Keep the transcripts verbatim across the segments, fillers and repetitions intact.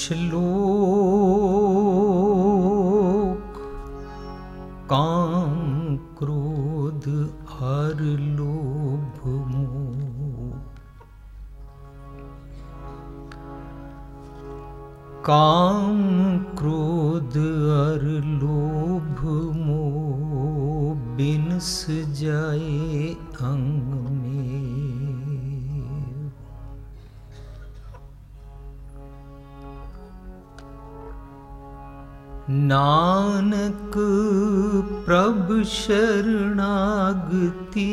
श्लोक काम क्रोध और लोभ मोह। काम क्रोध और लोभ मोह बिनस जाए अंग में। नानक प्रभु शरणागति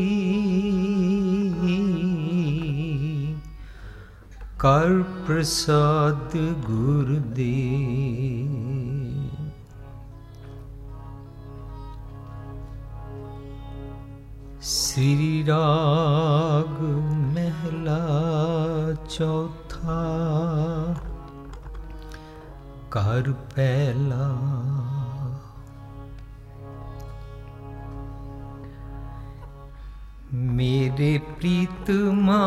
कर प्रसाद गुरुदेव। श्री राग महला चौथा कर पहला। मेरे प्रीतमा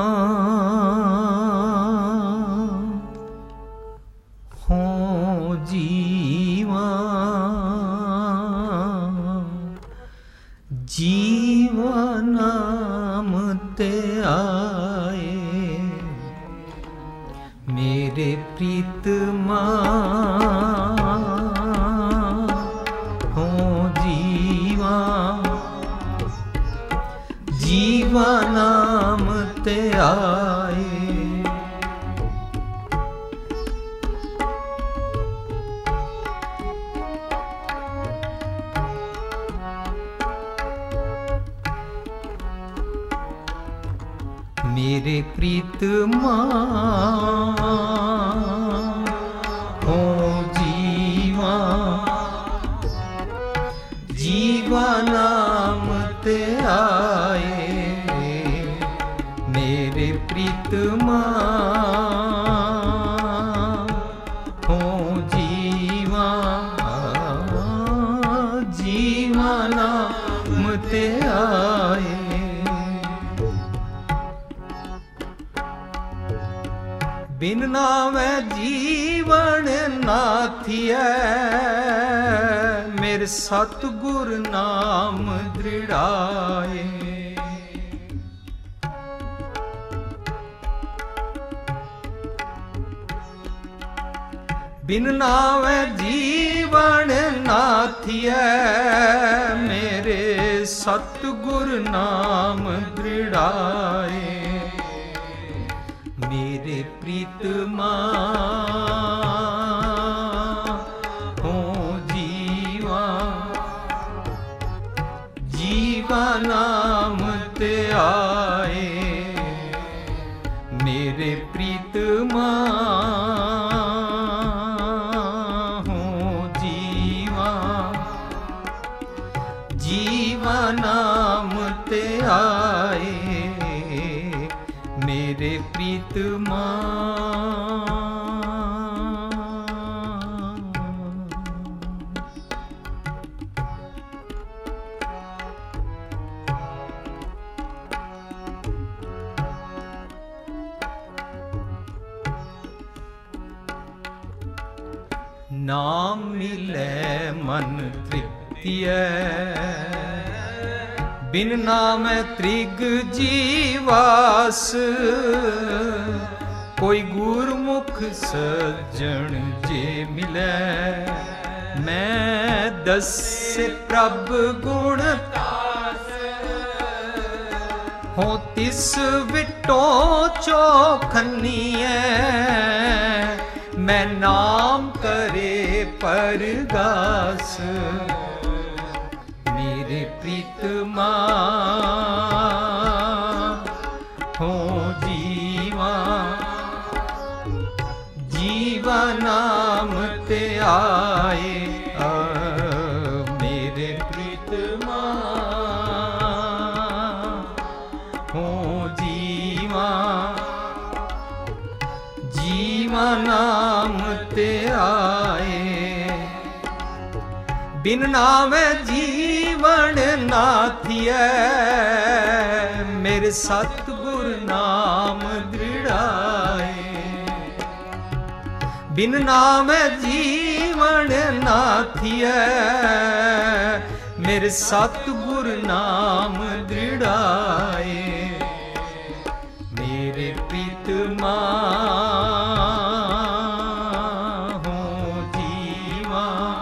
हो जीवा, जीवा नाम ते आए। मेरे प्रीतमा हो जीवा, जीवा नाम ते आए। मेरे प्रीतमा हो जीवा, जीवा नाम ते आए। मेरे प्रीतमा हो जीवा, जीवा नाम ते आए। बिन नामै जीवन नाथिया, मेरे सतगुर नाम दृढ़ाए। बिन नामै जीवन नाथिया, मेरे सतगुर नाम दृढ़ाए। मेरे प्रीतमा हो जीवा, जीवा नाम ते आए। मेरे प्रीतमा हो जीवा, जीवा नाम ते आए। मेरे प्रीतमा नाम मिले मन तृप्तिय, बिन नाम त्रिग जीवास। कोई गुरमुख सज्जन जे मिले, मैं दस प्रभ गुण तास। हो तिस विटो चौखनिए, मैं नाम करे परगास। मेरे प्रीतमा हो जीवा, जीवा नाम ते आए। आ, मेरे प्रीतमा हो जीवा, जीवा नाम ते आए। बिन नाम जीवन नाथिया, मेरे सतगुर नाम दृढ़ाए। बिन नाम जीवन ना थिए, मेरे सतगुर नाम दृढ़ाए। मेरे प्रीतमा हो जीवा,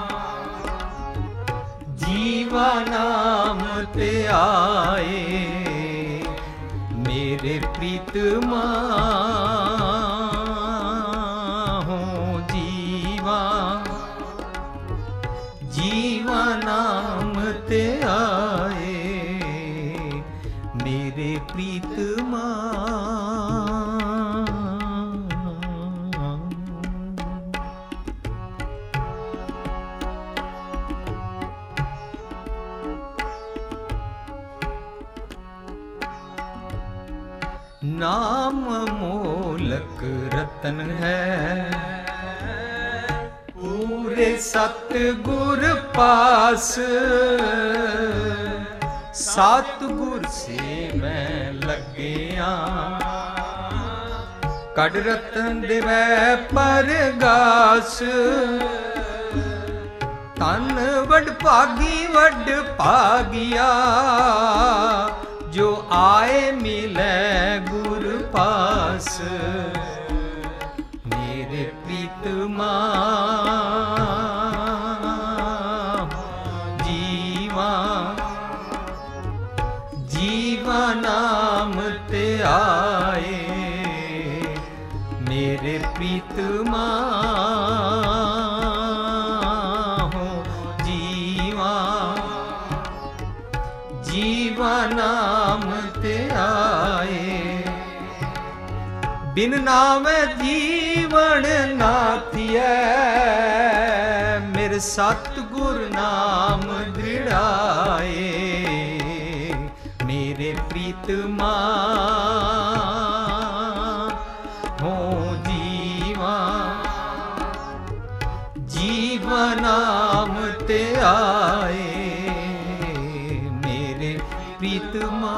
जीवा नाम ते आए। मेरे प्रीतमा हो जीवा, जीवा नाम ते आए। मेरे प्रीतमा नाम मोलक रतन है, पूरे सतगुर पास। सतगुर से मैं लगिया, कड़ रतन देवै परगास। तन वड भागी वड भागिया, जो आए मिले गुर पास। मेरे प्रीतमा जीवा, जीवा नाम ते आए। मेरे प्रीतमा हो जीवा, जीवा नाम ते आए। बिन नाम जीवन ना थिए, मेरे सतगुर नाम दृढ़ाए। मेरे प्रीतमा हो जीवा, जीवा नाम ते आए। प्रीतमा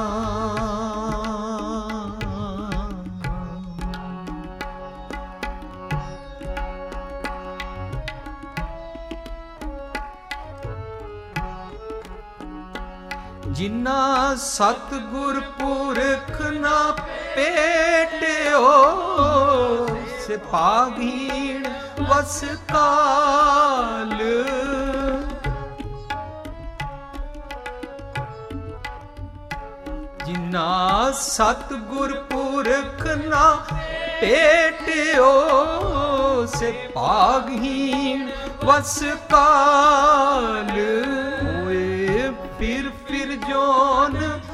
जिन्ना सतगुर पुरख ना पेटियो, से पागीण वस काल। जिन्ना सतगुर पुरख ना पेटियो, से पागहीन वस काल। होए फिर फिर जोन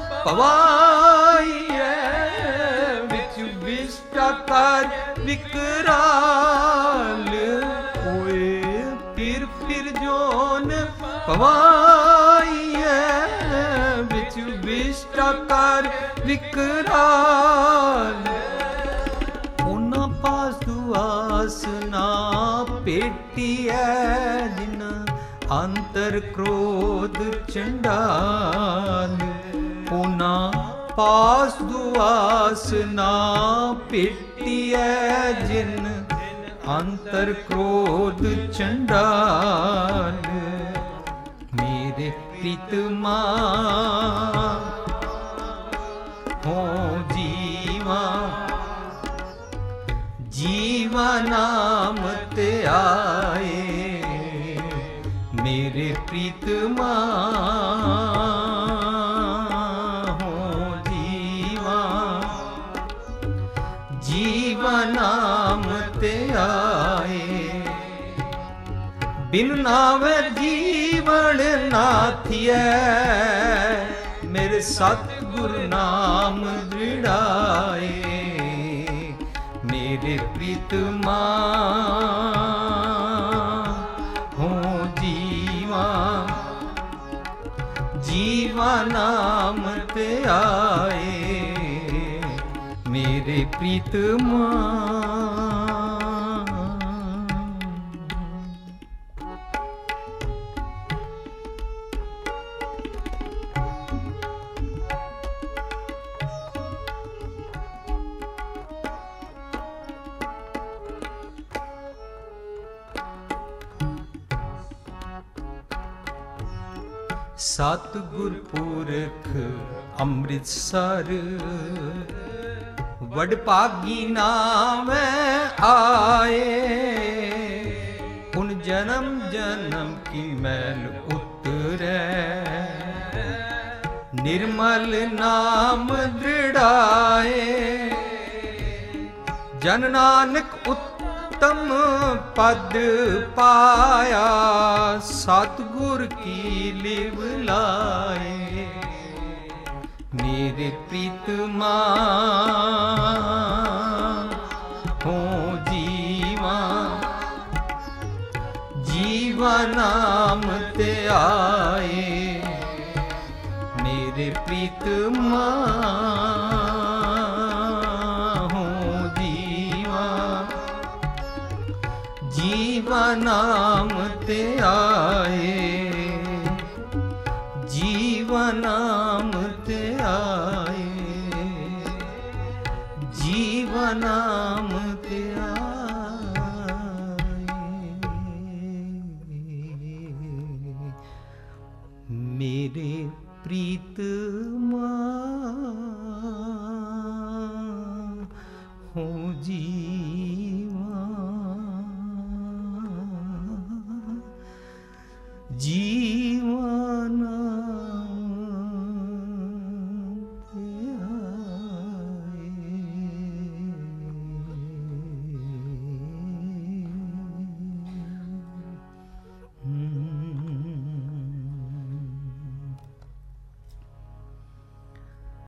पवाइए, विच विष्टा कर विकराल। होए फिर फिर जोन पवाइए, विच विष्टा कर विकराल। उन्हां पास दुआस ना पेटी है, जिन अंतर क्रोध चंडाल। उन्हां पास दुआस ना पेटी है, जिन अंतर क्रोध चंडाल। मेरे प्रीतमा हो जीवा, जीवा नाम ते आए। मेरे प्रीतमा हो जीवा, जीवा नाम ते आए। बिन नाम जीवन ना थिए, मेरे सतगुर नाम दृढ़ाए। मेरे प्रीतमा हो जीवा, जीवा नाम ते आए। मेरे प्रीतमा सतगुर पुरख अमृतसर वडभागी नाम आए। उन जन्म जन्म की मैल उतरै, निर्मल नाम दृढ़ाए। जन नानक उत्तम पद पाया, सतगुर की लिव लाए। मेरे प्रीतमा हो जीवा, जीवा नाम ते आए। मेरे प्रीतमा हो जीवा, जीवा नाम ते आए।